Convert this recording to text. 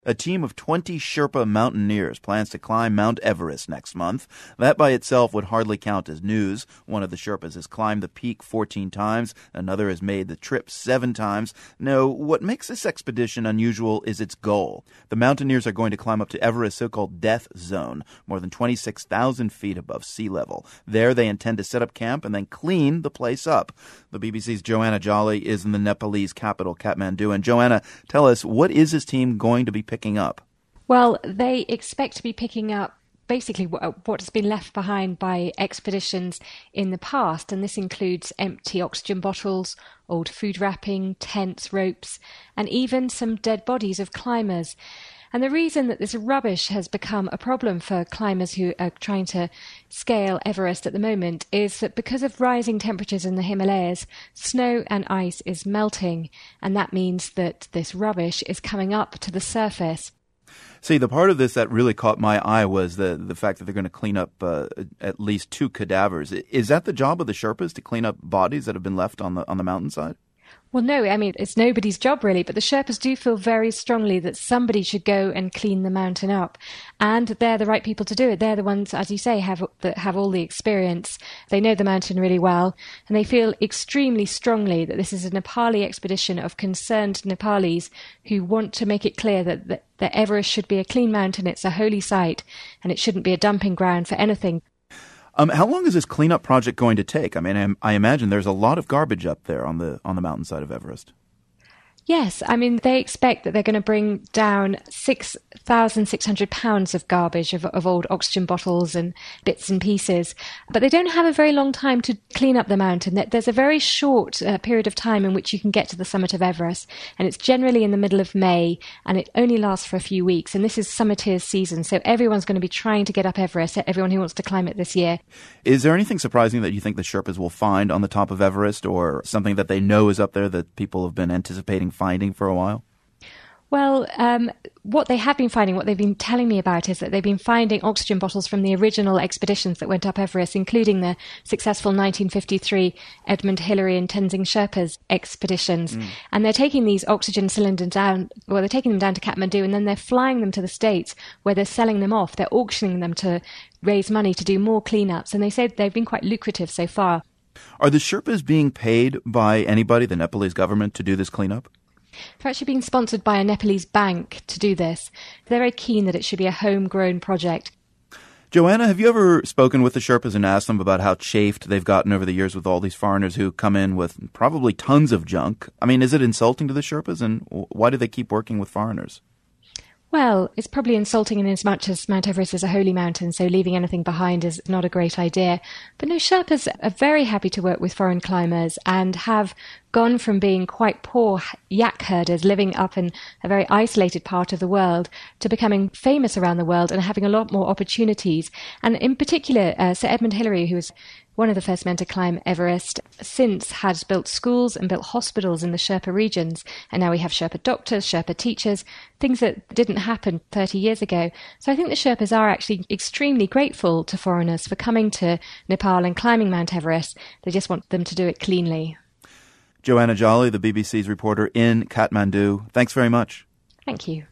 A team of 20 Sherpa mountaineers plans to climb Mount Everest next month. That by itself would hardly count as news. One of the Sherpas has climbed the peak 14 times. Another has made the trip 7 times. No, what makes this expedition unusual is its goal. The mountaineers are going to climb up to Everest's so-called death zone, more than 26,000 feet above sea level. There they intend to set up camp and then clean the place up. The BBC's Joanna Jolly is in the Nepalese capital, Kathmandu. And Joanna, tell us, what is this team going to be picking up? Well, they expect to be picking up basically what has been left behind by expeditions in the past, and this includes empty oxygen bottles, old food wrapping, tents, ropes, and even some dead bodies of climbers. And the reason that this rubbish has become a problem for climbers who are trying to scale Everest at the moment is that because of rising temperatures in the Himalayas, snow and ice is melting, and that means that this rubbish is coming up to the surface. See, the part of this that really caught my eye was the fact that they're going to clean up at least 2 cadavers. Is that the job of the Sherpas, to clean up bodies that have been left on the mountainside? Well, no, I mean, it's nobody's job really, but the Sherpas do feel very strongly that somebody should go and clean the mountain up. And they're the right people to do it. They're the ones, as you say, that have all the experience. They know the mountain really well, and they feel extremely strongly that this is a Nepali expedition of concerned Nepalis who want to make it clear that Everest should be a clean mountain, it's a holy site, and it shouldn't be a dumping ground for anything. How long is this cleanup project going to take? I mean, I imagine there's a lot of garbage up there on the mountainside of Everest. Yes, I mean, they expect that they're going to bring down 6,600 pounds of garbage of old oxygen bottles and bits and pieces. But they don't have a very long time to clean up the mountain. There's a very short period of time in which you can get to the summit of Everest. And it's generally in the middle of May, and it only lasts for a few weeks. And this is summiteers season, so everyone's going to be trying to get up Everest, everyone who wants to climb it this year. Is there anything surprising that you think the Sherpas will find on the top of Everest, or something that they know is up there that people have been anticipating finding for a while? Well, what they have been finding, what they've been telling me about, is that they've been finding oxygen bottles from the original expeditions that went up Everest, including the successful 1953 Edmund Hillary and Tenzing Sherpa's expeditions. And they're taking these oxygen cylinders down, they're taking them down to Kathmandu, and then they're flying them to the States, where they're selling them off. They're auctioning them to raise money to do more cleanups, and they say they've been quite lucrative so far. Are the Sherpas being paid by anybody, the Nepalese government, to do this cleanup? They're actually being sponsored by a Nepalese bank to do this. They're very keen that it should be a homegrown project. Joanna, have you ever spoken with the Sherpas and asked them about how chafed they've gotten over the years with all these foreigners who come in with probably tons of junk? I mean, is it insulting to the Sherpas, and why do they keep working with foreigners? Well, it's probably insulting in as much as Mount Everest is a holy mountain, so leaving anything behind is not a great idea. But no, Sherpas are very happy to work with foreign climbers and have gone from being quite poor yak herders living up in a very isolated part of the world to becoming famous around the world and having a lot more opportunities. And in particular, Sir Edmund Hillary, who was one of the first men to climb Everest, since has built schools and built hospitals in the Sherpa regions. And now we have Sherpa doctors, Sherpa teachers, things that didn't happen 30 years ago. So I think the Sherpas are actually extremely grateful to foreigners for coming to Nepal and climbing Mount Everest. They just want them to do it cleanly. Joanna Jolly, the BBC's reporter in Kathmandu, thanks very much. Thank you.